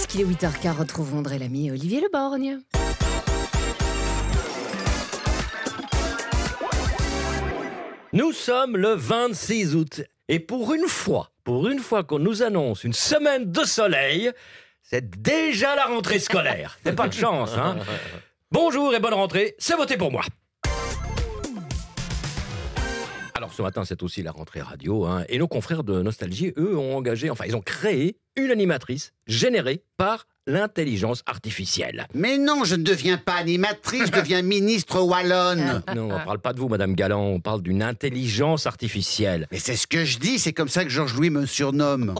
Puisqu'il est 8h15, retrouvons André Lamy et Olivier Leborgne. Nous sommes le 26 août et pour une fois qu'on nous annonce une semaine de soleil, c'est déjà la rentrée scolaire. C'est pas de chance, hein. Bonjour et bonne rentrée, c'est voté pour moi. Alors ce matin, c'est aussi la rentrée radio, hein, et nos confrères de Nostalgie, eux, ils ont créé une animatrice générée par l'intelligence artificielle. Mais non, je ne deviens pas animatrice, je deviens ministre wallonne. Non, on ne parle pas de vous, Madame Galland, on parle d'une intelligence artificielle. Mais c'est ce que je dis, c'est comme ça que Georges Louis me surnomme.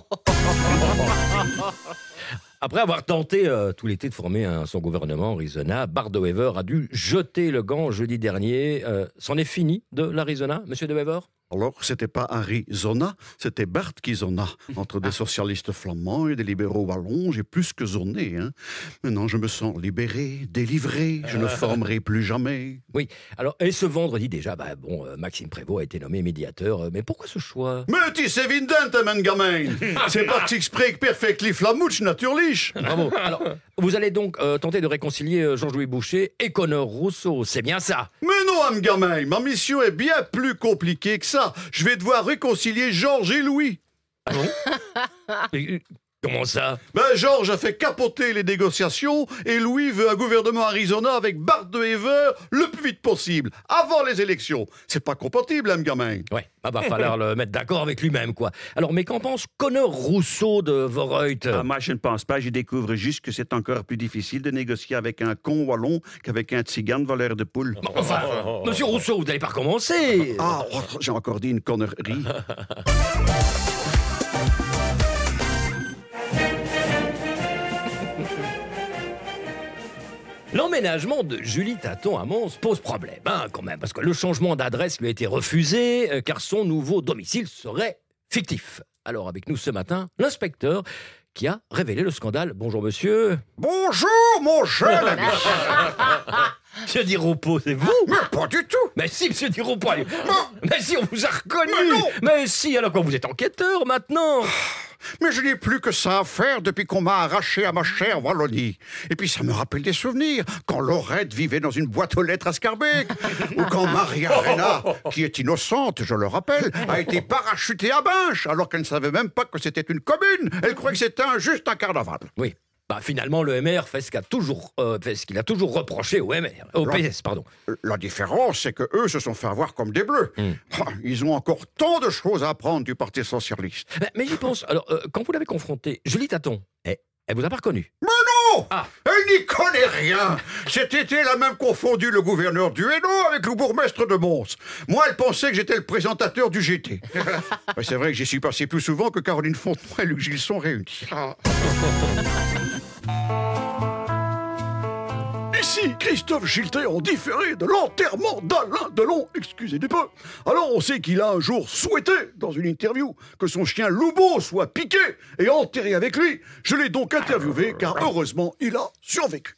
Après avoir tenté tout l'été de former son gouvernement, Arizona, Bart de Wever a dû jeter le gant jeudi dernier. C'en est fini de l'Arizona, monsieur de Wever ? Alors, c'était pas Arizona, c'était Bart qui zona. Entre des socialistes flamands et des libéraux wallons, j'ai plus que zoné. Hein. Maintenant, je me sens libéré, délivré, je ne formerai plus jamais. Oui, alors, et ce vendredi déjà, Maxime Prévost a été nommé médiateur. Mais pourquoi ce choix ? Mais tu sais évident, mein gamin. C'est parce que spreek perfectly flamouche naturlich. Bravo. Alors, vous allez donc tenter de réconcilier Georges-Louis Boucher et Connor Rousseau, c'est bien ça ? Mais non, mein gamin, ma mission est bien plus compliquée que ça. Je vais devoir réconcilier Georges et Louis. Ah bon ? Comment ça ? Georges a fait capoter les négociations et Louis veut un gouvernement Arizona avec Bart de Wever le plus vite possible, avant les élections. C'est pas compatible, hein, gamin. Ouais, va falloir le mettre d'accord avec lui-même, quoi. Alors, mais qu'en pense Connor Rousseau de Vorreut ? Moi, je ne pense pas. Je découvre juste que c'est encore plus difficile de négocier avec un con wallon qu'avec un tzigane voleur de poules. Enfin, monsieur Rousseau, vous n'allez pas recommencer. J'ai encore dit une connerie. L'emménagement de Julie Taton à Mons pose problème, quand même, parce que le changement d'adresse lui a été refusé, car son nouveau domicile serait fictif. Alors, avec nous ce matin, l'inspecteur qui a révélé le scandale. Bonjour, monsieur. Bonjour, mon jeune ami. Monsieur Diropo, c'est vous ? Mais pas du tout. Mais si, monsieur Diropo. Mais si, on vous a reconnu. Mais si, alors quand vous êtes enquêteur maintenant. Mais je n'ai plus que ça à faire depuis qu'on m'a arraché à ma chère Wallonie. Et puis ça me rappelle des souvenirs, quand Laurette vivait dans une boîte aux lettres à Scarbeck, ou quand Maria Arena, qui est innocente, je le rappelle, a été parachutée à Binche, alors qu'elle ne savait même pas que c'était une commune. Elle croyait que c'était juste un carnaval. Oui. Finalement, le MR fait ce qu'il a toujours reproché au PS, pardon. La différence, c'est que eux se sont fait avoir comme des bleus. Ils ont encore tant de choses à apprendre du Parti socialiste. Mais j'y pense. Alors, quand vous l'avez confrontée, Julie Taton, elle vous a pas reconnu ? Mais non ! Elle n'y connaît rien. Cet été, elle a même confondu le gouverneur du Hainaut avec le bourgmestre de Mons. Moi, elle pensait que j'étais le présentateur du GT. C'est vrai que j'y suis passé plus souvent que Caroline Fontenoy et Luc Gilson réunis. Ici, Christophe Giltet en différé de l'enterrement d'Alain Delon, excusez du peu. Alors on sait qu'il a un jour souhaité, dans une interview, que son chien Loubo soit piqué et enterré avec lui. Je l'ai donc interviewé, car heureusement, il a survécu.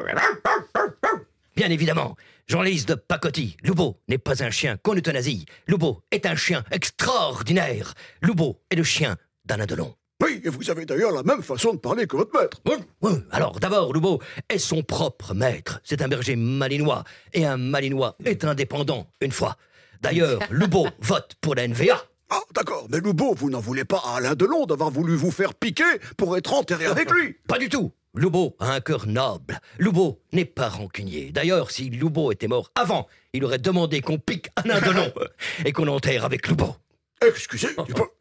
Bien évidemment, journaliste de pacotille, Loubo n'est pas un chien qu'on euthanasie. Loubo est un chien extraordinaire. Loubo est le chien d'Alain Delon. Oui, et vous avez d'ailleurs la même façon de parler que votre maître. Oui. Alors, d'abord, Loubo est son propre maître. C'est un berger malinois. Et un malinois est indépendant, une fois. D'ailleurs, Loubo vote pour la NVA. Ah, d'accord. Mais Loubo, vous n'en voulez pas à Alain Delon d'avoir voulu vous faire piquer pour être enterré avec lui. Pas du tout. Loubo a un cœur noble. Loubo n'est pas rancunier. D'ailleurs, si Loubo était mort avant, il aurait demandé qu'on pique Alain Delon et qu'on enterre avec Loubo. Excusez du peu.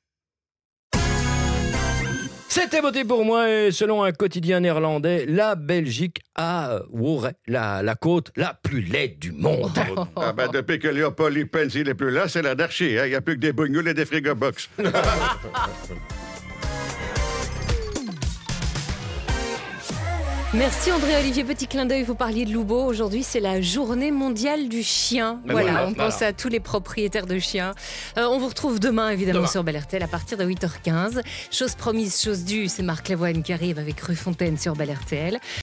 C'était voté pour moi et selon un quotidien néerlandais, la Belgique a la côte la plus laide du monde. Depuis que Léopold Lippens il est plus là, c'est l'anarchie. Il n'y a plus que des bugnoles et des frigobox. Merci André-Olivier, petit clin d'œil, vous parliez de Loubo. Aujourd'hui, c'est la journée mondiale du chien. On pense à tous les propriétaires de chiens. On vous retrouve demain, évidemment, sur Bel RTL à partir de 8h15. Chose promise, chose due, c'est Marc Lavoine qui arrive avec Rue Fontaine sur Bel RTL.